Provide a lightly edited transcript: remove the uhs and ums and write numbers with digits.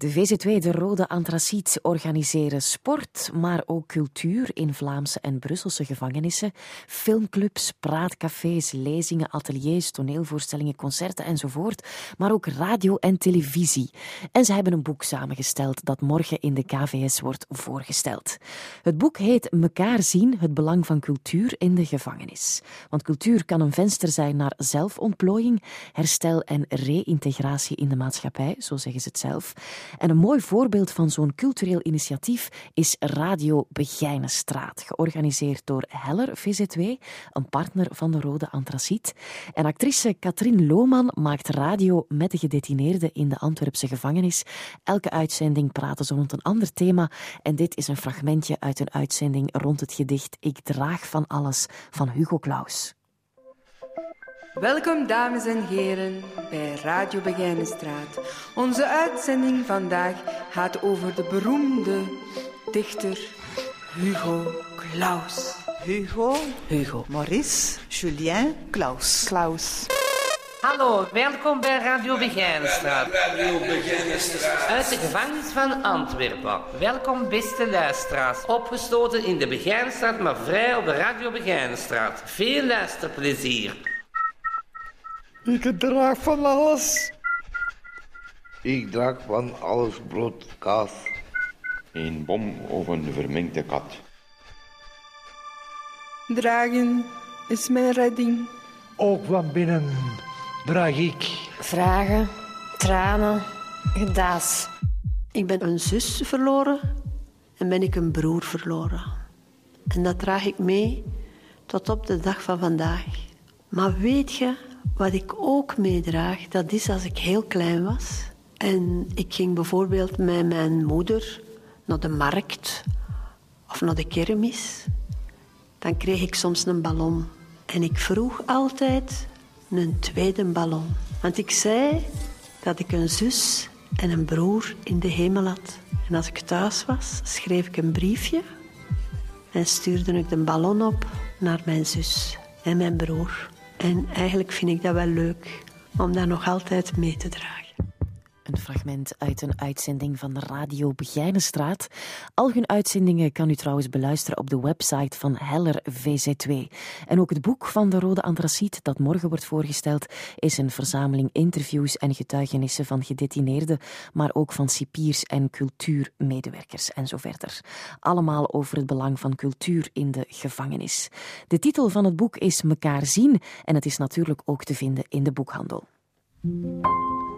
De VZ2, de Rode Antraciet, organiseren sport, maar ook cultuur in Vlaamse en Brusselse gevangenissen. Filmclubs, praatcafés, lezingen, ateliers, toneelvoorstellingen, concerten enzovoort. Maar ook radio en televisie. En ze hebben een boek samengesteld dat morgen in de KVS wordt voorgesteld. Het boek heet Mekaar zien, het belang van cultuur in de gevangenis. Want cultuur kan een venster zijn naar zelfontplooiing, herstel en reïntegratie in de maatschappij, zo zeggen ze het zelf. En een mooi voorbeeld van zo'n cultureel initiatief is Radio Begijnenstraat, georganiseerd door Heller VZ2, een partner van de Rode Antraciet. En actrice Katrien Lohman maakt radio met de gedetineerden in de Antwerpse gevangenis. Elke uitzending praten ze rond een ander thema en dit is een fragmentje uit een uitzending rond het gedicht Ik draag van alles van Hugo Claus. Welkom dames en heren bij Radio Begijnenstraat. Onze uitzending vandaag gaat over de beroemde dichter Hugo Claus. Hugo. Maurice, Julien, Claus. Hallo, welkom bij Radio Begijnenstraat. Uit de gevangenis van Antwerpen. Welkom beste luisteraars. Opgesloten in de Begijnenstraat, maar vrij op de Radio Begijnenstraat. Veel luisterplezier. Ik draag van alles. Ik draag van alles brood, kaas. Een bom of een verminkte kat. Dragen is mijn redding. Ook van binnen draag ik. Vragen, tranen, gedaas. Ik ben een zus verloren en ben ik een broer verloren. En dat draag ik mee tot op de dag van vandaag. Maar weet je wat ik ook meedraag? Dat is als ik heel klein was. En ik ging bijvoorbeeld met mijn moeder naar de markt of naar de kermis. Dan kreeg ik soms een ballon. En ik vroeg altijd een tweede ballon. Want ik zei dat ik een zus en een broer in de hemel had. En als ik thuis was, schreef ik een briefje en stuurde ik de ballon op naar mijn zus en mijn broer. En eigenlijk vind ik dat wel leuk om dat nog altijd mee te dragen. Een fragment uit een uitzending van de Radio Begijnenstraat. Al hun uitzendingen kan u trouwens beluisteren op de website van Heller VZ2. En ook het boek van de Rode Antraciet, dat morgen wordt voorgesteld, is een verzameling interviews en getuigenissen van gedetineerden, maar ook van cipiers en cultuurmedewerkers en zo verder. Allemaal over het belang van cultuur in de gevangenis. De titel van het boek is Mekaar zien en het is natuurlijk ook te vinden in de boekhandel.